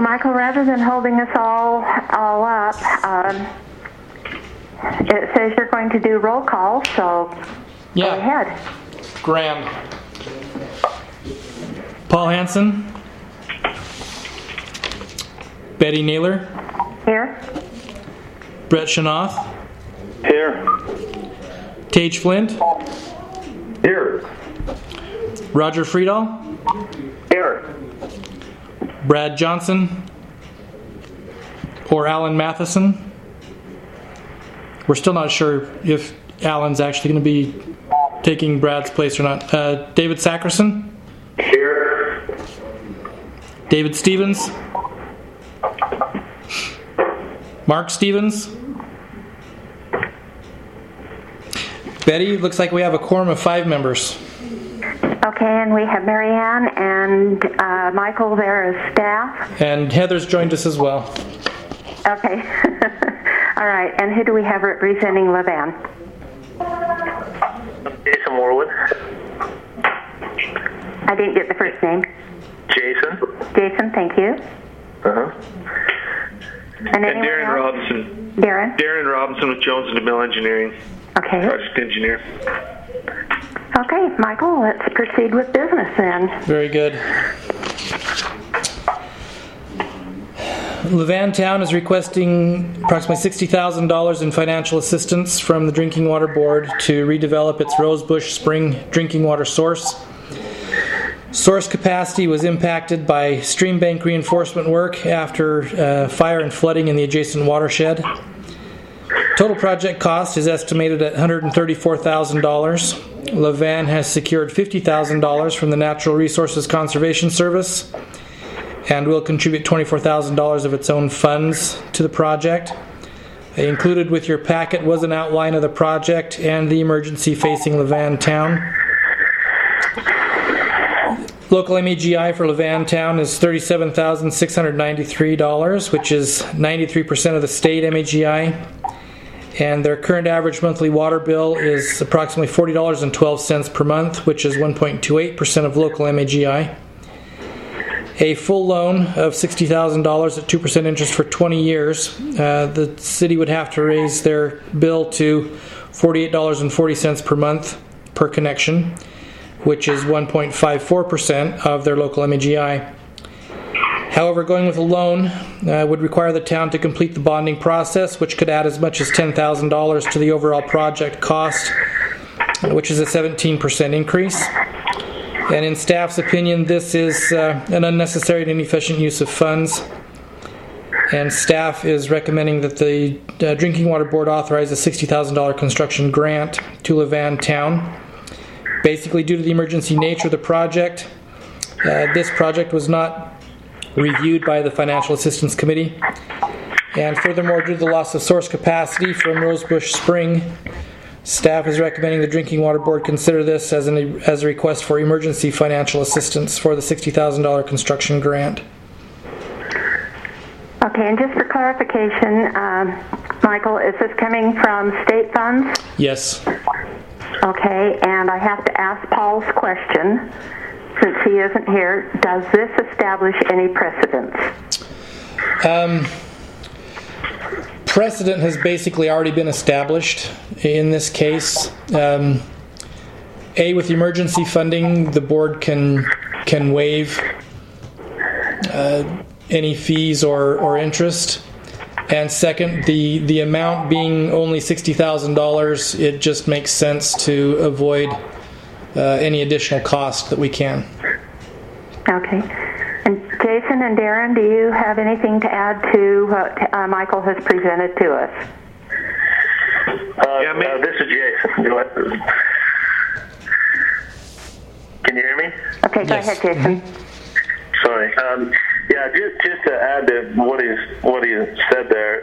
Well, Michael, rather than holding us all up, it says you're going to do roll call, so go ahead. Grand. Paul Hansen. Betty Naylor. Here. Brett Shanoff. Here. Tage Flint. Here. Roger Friedel. Here. Brad Johnson. Or Alan Matheson. We're still not sure if Alan's actually going to be taking Brad's place or not. David Sackerson. Here. David Stevens. Mark Stevens. Betty, looks like we have a quorum of 5 members. Okay, and we have Marianne and Michael there as staff. And Heather's joined us as well. Okay. All right, and who do we have representing Levan? Jason Warwood. I didn't get the first name. Jason. Jason, thank you. Uh-huh. And Darren else? Robinson. Darren? Darren Robinson with Jones and DeMille Engineering. Okay. Project engineer. Okay, Michael, let's proceed with business then. Very good. Levan Town is requesting approximately $60,000 in financial assistance from the Drinking Water Board to redevelop its Rosebush Spring drinking water source. Source capacity was impacted by stream bank reinforcement work after fire and flooding in the adjacent watershed. Total project cost is estimated at $134,000. Levan has secured $50,000 from the Natural Resources Conservation Service and will contribute $24,000 of its own funds to the project. Included with your packet was an outline of the project and the emergency facing Levan Town. Local MEGI for Levan Town is $37,693, which is 93% of the state MEGI. And their current average monthly water bill is approximately $40.12 per month, which is 1.28% of local MEGI. A full loan of $60,000 at 2% interest for 20 years. The city would have to raise their bill to $48.40 per month per connection, which is 1.54% of their local MEGI. However, going with a loan would require the town to complete the bonding process, which could add as much as $10,000 to the overall project cost, which is a 17% increase. And in staff's opinion, this is an unnecessary and inefficient use of funds. And staff is recommending that the Drinking Water Board authorize a $60,000 construction grant to Levan Town. Basically, due to the emergency nature of the project, this project was not reviewed by the Financial Assistance Committee. And furthermore, due to the loss of source capacity from Rosebush Spring, staff is recommending the Drinking Water Board consider this as a request for emergency financial assistance for the $60,000 construction grant. Okay, and just for clarification, Michael, is this coming from state funds? Yes. Okay, and I have to ask Paul's question, since he isn't here. Does this establish any precedents? Precedent has basically already been established in this case. With the emergency funding, the board can waive any fees or interest. And second, the amount being only $60,000, it just makes sense to avoid any additional cost that we can. Okay. And Jason and Darren, do you have anything to add to what Michael has presented to us? This is Jason. Can you hear me? Okay, go ahead, Jason. Sorry. Just to add to what he said there.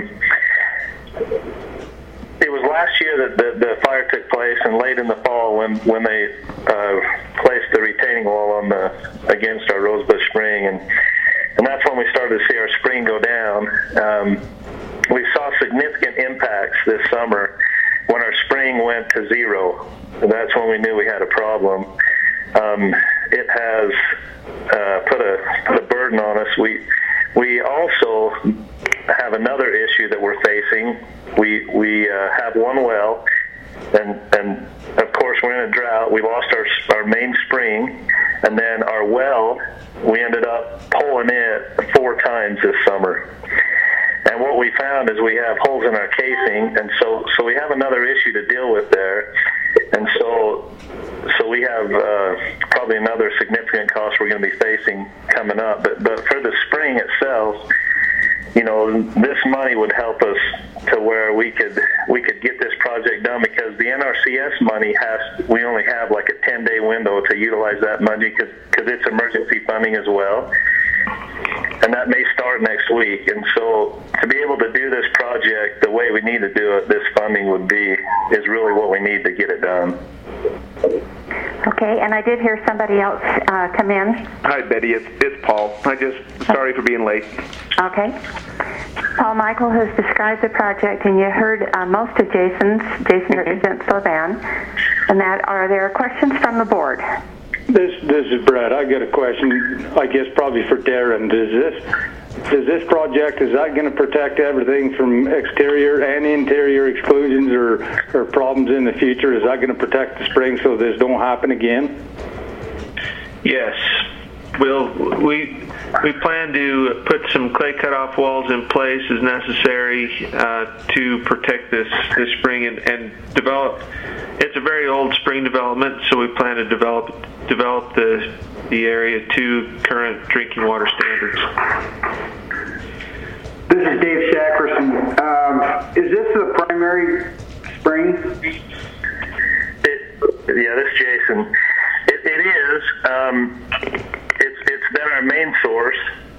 It was last year that the fire took place, and late in the fall when they placed the retaining wall against our Rosebush Spring, and that's when we started to see our spring go down. We saw significant impacts this summer when our spring went to zero. And that's when we knew we had a problem. It has put a burden on us. We We also have another issue that we're facing. We have one well, and of course we're in a drought. We lost our main spring, and then our well, we ended up pulling it 4 times this summer. And what we found is we have holes in our casing, and so we have another issue to deal with there. And so we have probably another significant cost we're going to be facing coming up. But for the spring itself, you know, this money would help us to where we could get this project done, because the NRCS money we only have like a 10-day window to utilize that money because it's emergency funding as well. And that may start next week. And so to be able to do this project the way we need to do it, this funding is really what we need to get it done. Okay, and I did hear somebody else come in. Hi, Betty. It's Paul. Sorry for being late. Okay. Paul Michael has described the project, and you heard most of Jason represents Levan. And are there questions from the board? This is Brett. I got a question, I guess probably for Darren. Does this project, is that going to protect everything from exterior and interior exclusions or problems in the future? Is that going to protect the spring so this don't happen again? Yes. We plan to put some clay cutoff walls in place as necessary to protect this spring and develop. It's a very old spring development, so we plan to develop the area to current drinking water standards. This is Dave Shackerson. Is this the primary spring? This is Jason. It is. It's been our main source,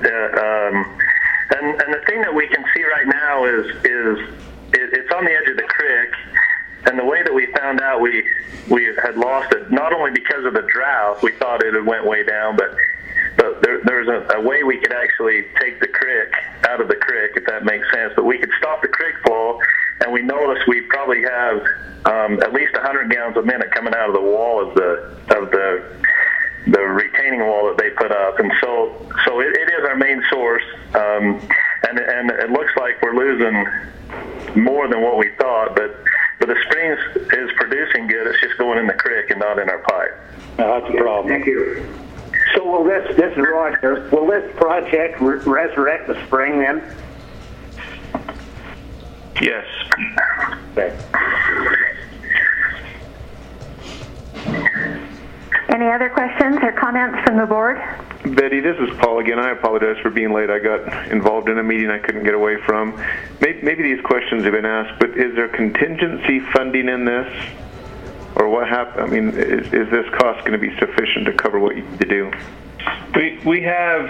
and the thing that we can see right now is it's on the edge of the creek. And the way that we found out we had lost it, not only because of the drought, we thought it had went way down, but there's a way we could actually take the creek out of the creek, if that makes sense. But we could stop the creek flow, and we noticed we probably have at least 100 gallons a minute coming out of the wall of the retaining wall that they put up. And so it is our main source, and it looks like we're losing more than what we thought, but the springs is producing good. It's just going in the creek and not in our pipe. That's a problem. Thank you. So will this is Roger, will this project resurrect the spring then? Yes. Okay. Any other questions or comments from the board? Betty, this is Paul again. I apologize for being late. I got involved in a meeting I couldn't get away from. Maybe these questions have been asked, but is there contingency funding in this? Or what happened? I mean, is this cost going to be sufficient to cover what you need to do? We have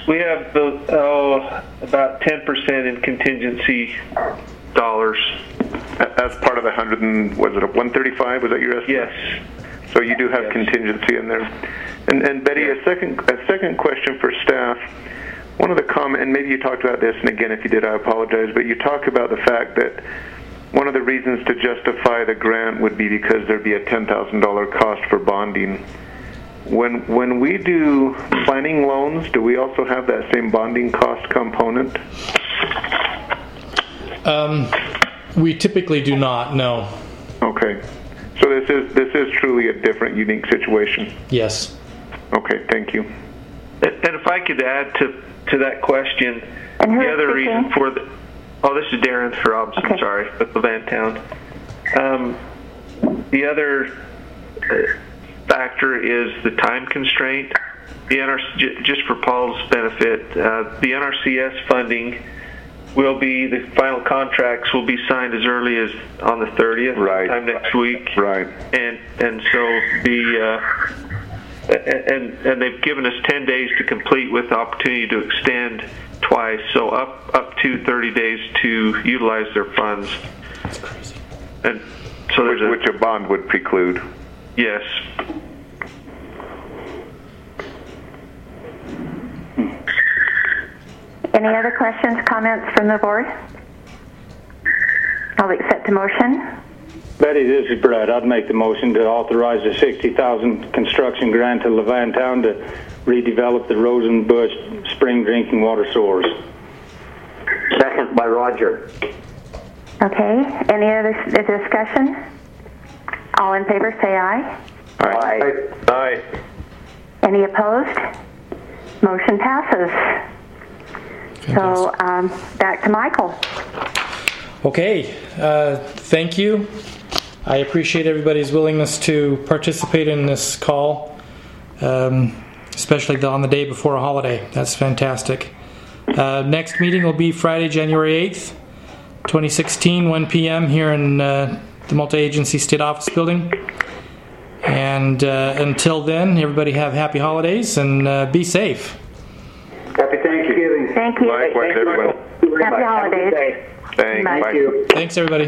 about 10% in contingency dollars. As part of the 135? Was that your estimate? Yes. So you do have contingency in there. And Betty, a second question for staff. One of the comments, and maybe you talked about this, and again, if you did, I apologize, but you talk about the fact that one of the reasons to justify the grant would be because there'd be a $10,000 cost for bonding. When we do planning loans, do we also have that same bonding cost component? We typically do not, no. Okay. So this is truly a different, unique situation. Yes. Okay, thank you. And if I could add to that question, and the other reason for the... Oh, this is Darren Robinson, okay. Sorry, with Levantown. The other factor is the time constraint. Just for Paul's benefit, the NRCS funding the final contracts will be signed as early as on the 30th, right, time next week. Right. And so and they've given us 10 days to complete with the opportunity to extend twice, so up to 30 days to utilize their funds. That's crazy. And so which a bond would preclude. Yes. Any other questions, comments from the board? I'll accept the motion. Betty, this is Brett. I'd make the motion to authorize a $60,000 construction grant to Levantown to redevelop the Rosenbush spring drinking water source. Second by Roger. Okay. Any other discussion? All in favor, say aye. Aye. Aye. Any opposed? Motion passes. So back to Michael. Okay, thank you. I appreciate everybody's willingness to participate in this call, especially on the day before a holiday. That's fantastic. Next meeting will be Friday, January 8th, 2016, 1 p.m. here in the Multi-Agency State Office Building. And until then, everybody have happy holidays and be safe. Happy Thanksgiving. Thank you. Likewise, everyone. Happy holidays. Thanks. Bye. Bye. Thanks, everybody.